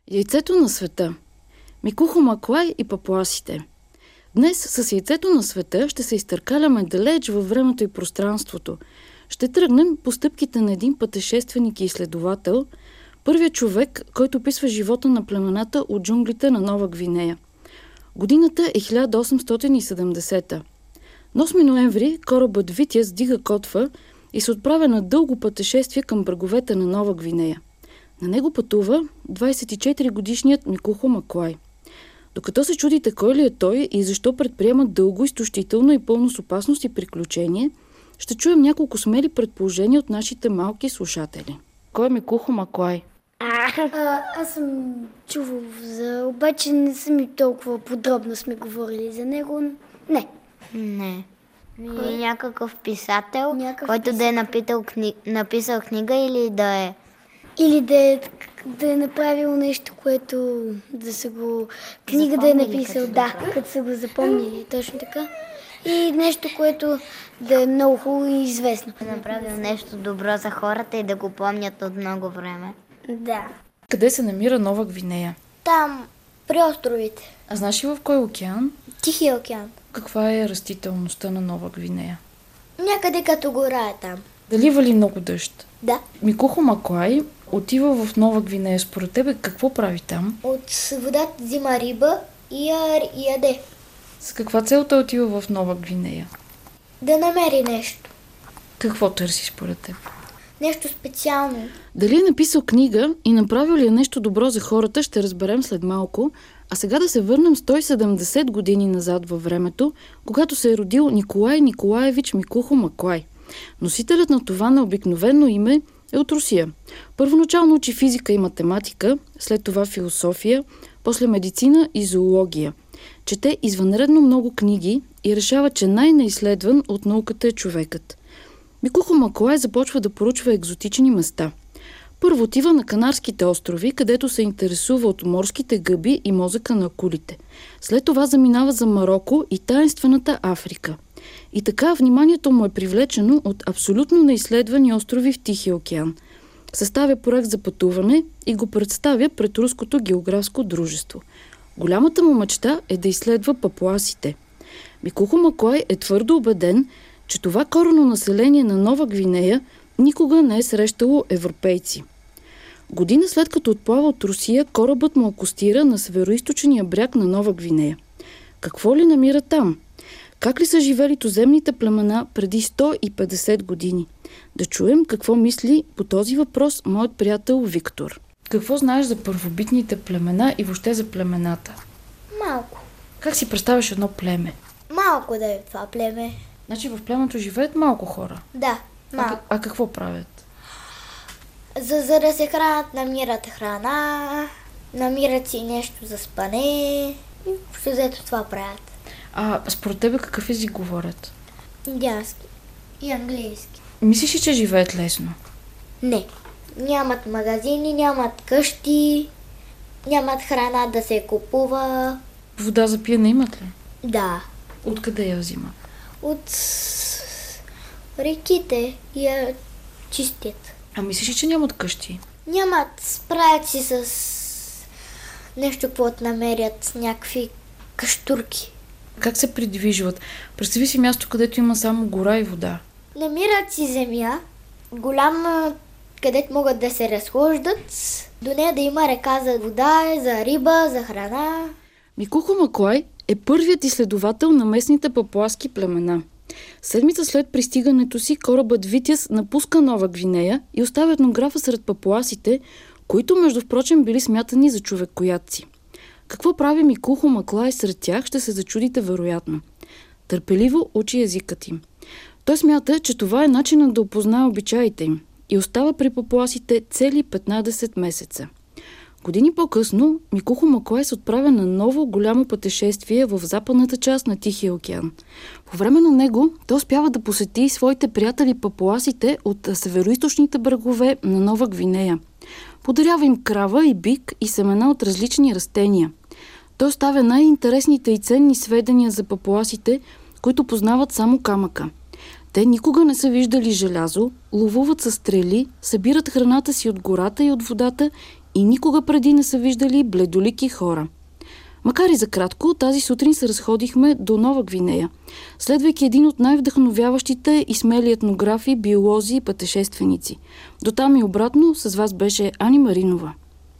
Яйцето на света. Микухо Маклай и папуасите. Днес с яйцето на света ще се изтъркаляме далеч във времето и пространството. Ще тръгнем по стъпките на един пътешественик и изследовател, първият човек, който описва живота на племената от джунглите на Нова Гвинея. Годината е 1870. На 8 ноември корабът Витяс дига котва и се отправя на дълго пътешествие към бреговете на Нова Гвинея. На него пътува 24-годишният Микухо Маклай. Докато се чудите кой ли е той и защо предприема дълго, изтощително и пълно с опасност и приключение, ще чуем няколко смели предположения от нашите малки слушатели. Кой е Микухо Маклай? Аз съм чувал обаче не съм и толкова подробно сме говорили за него. Не. Някакъв писател, който да е написал книга или да е... Или да е направил нещо, което да са го... Книга да е написал, като са го запомнили, точно така. И нещо, което да е много хубаво и известно. Да направил нещо добро за хората и да го помнят от много време. Да. Къде се намира Нова Гвинея? Там, при островите. А знаеш ли в кой океан? Тихия океан. Каква е растителността на Нова Гвинея? Някъде като гора е там. Дали вали много дъжд? Да. Микухо Маклай отива в Нова Гвинея. Според тебе какво прави там? От водата взима риба и я яде. С каква цел той отива в Нова Гвинея? Да намери нещо. Какво търси според теб? Нещо специално. Дали е написал книга и направил ли е нещо добро за хората, ще разберем след малко. А сега да се върнем 170 години назад във времето, когато се е родил Николай Николаевич Микухо Маклай. Носителят на това необикновено име е от Русия. Първоначално учи физика и математика, след това философия, после медицина и зоология. Чете извънредно много книги и решава, че най-неизследван от науката е човекът. Микухо Маклай започва да поручва екзотични места. Първо отива на Канарските острови, където се интересува от морските гъби и мозъка на акулите. След това заминава за Мароко и таинствената Африка. И така вниманието му е привлечено от абсолютно неизследвани острови в Тихия океан. Съставя проект за пътуване и го представя пред Руското географско дружество. Голямата му мечта е да изследва папуасите. Микухо Маклай е твърдо убеден, че това коренно население на Нова Гвинея никога не е срещало европейци. Година след като отплава от Русия, корабът му акостира на североизточния бряг на Нова Гвинея. Какво ли намира там? Как ли са живели туземните племена преди 150 години? Да чуем какво мисли по този въпрос моят приятел Виктор. Какво знаеш за първобитните племена и въобще за племената? Малко. Как си представяш едно племе? Малко да е това племе. Значи в племето живеят малко хора? Да, малко. А какво правят? За да се хранят, намират храна, намират си нещо за спане и общо взето това правят. А според тебе какъв език говорят? Индиански и английски. Мислиш ли, че живеят лесно? Не. Нямат магазини, нямат къщи, нямат храна да се купува. Вода за пиене имат ли? Да. Откъде я взимат? От реките я чистят. А мислиш ли, че нямат къщи? Нямат, справят си с нещо, каквото намерят, някакви каштурки. Как се придвижват? Представи си място, където има само гора и вода. Намират си земя, голяма, където могат да се разхождат, до нея да има река за вода, за риба, за храна. Микухо Маклай е първият изследовател на местните папуаски племена. Седмица след пристигането си, корабът Витяс напуска Нова Гвинея и оставя етнографа сред папуасите, които между впрочем били смятани за човекоядци. Какво прави Микухо Маклай сред тях, ще се зачудите вероятно. Търпеливо учи езикът им. Той смята, че това е начинът да опознае обичаите им и остава при папуасите цели 15 месеца. Години по-късно Микухо Маклай се отправя на ново голямо пътешествие в западната част на Тихия океан. По време на него той успява да посети своите приятели папуасите от североизточните брегове на Нова Гвинея. Подарява им крава и бик и семена от различни растения. Той оставя най-интересните и ценни сведения за папуасите, които познават само камъка. Те никога не са виждали желязо, ловуват със стрели, събират храната си от гората и от водата и никога преди не са виждали бледолики хора. Макар и за кратко, тази сутрин се разходихме до Нова Гвинея, следвайки един от най-вдъхновяващите и смели етнографи, биолози и пътешественици. Дотам и обратно с вас беше Ани Маринова.